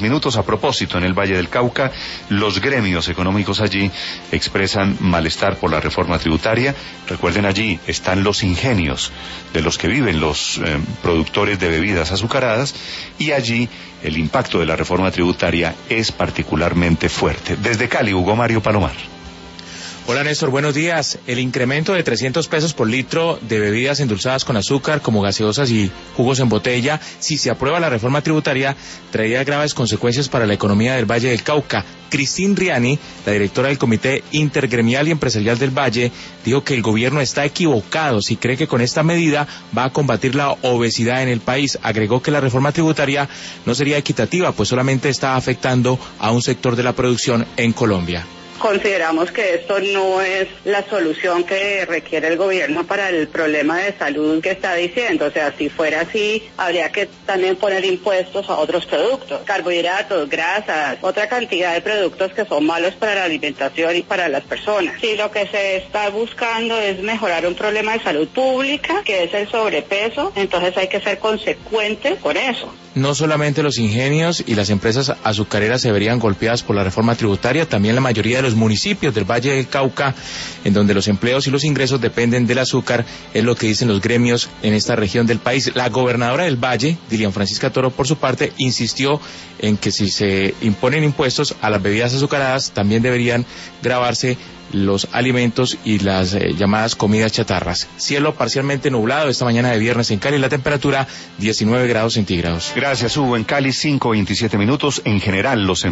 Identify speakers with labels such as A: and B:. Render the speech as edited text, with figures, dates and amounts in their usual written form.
A: minutos. A propósito, en el Valle del Cauca, los gremios económicos allí expresan malestar por la reforma tributaria. Recuerden, allí están los ingenios de los que viven los productores de bebidas azucaradas, y allí el impacto de la reforma tributaria es particularmente fuerte. Desde Cali, Hugo Mario Palomar.
B: Hola Néstor, buenos días. El incremento de 300 pesos por litro de bebidas endulzadas con azúcar, como gaseosas y jugos en botella, si se aprueba la reforma tributaria, traería graves consecuencias para la economía del Valle del Cauca. Cristín Riani, la directora del Comité Intergremial y Empresarial del Valle, dijo que el gobierno está equivocado si cree que con esta medida va a combatir la obesidad en el país. Agregó que la reforma tributaria no sería equitativa, pues solamente está afectando a un sector de la producción en Colombia.
C: Consideramos que esto no es la solución que requiere el gobierno para el problema de salud que está diciendo. O sea, si fuera así, habría que también poner impuestos a otros productos, carbohidratos, grasas, otra cantidad de productos que son malos para la alimentación y para las personas. Si lo que se está buscando es mejorar un problema de salud pública, que es el sobrepeso, entonces hay que ser consecuentes con eso.
B: No solamente los ingenios y las empresas azucareras se verían golpeadas por la reforma tributaria, también la mayoría de los municipios del Valle del Cauca, en donde los empleos y los ingresos dependen del azúcar, es lo que dicen los gremios en esta región del país. La gobernadora del Valle, Dilian Francisca Toro, por su parte, insistió en que si se imponen impuestos a las bebidas azucaradas, también deberían gravarse los alimentos y las llamadas comidas chatarras. Cielo parcialmente nublado esta mañana de viernes en Cali, la temperatura 19 grados centígrados.
A: Gracias, Hugo. En Cali, 5:27 minutos. En general, los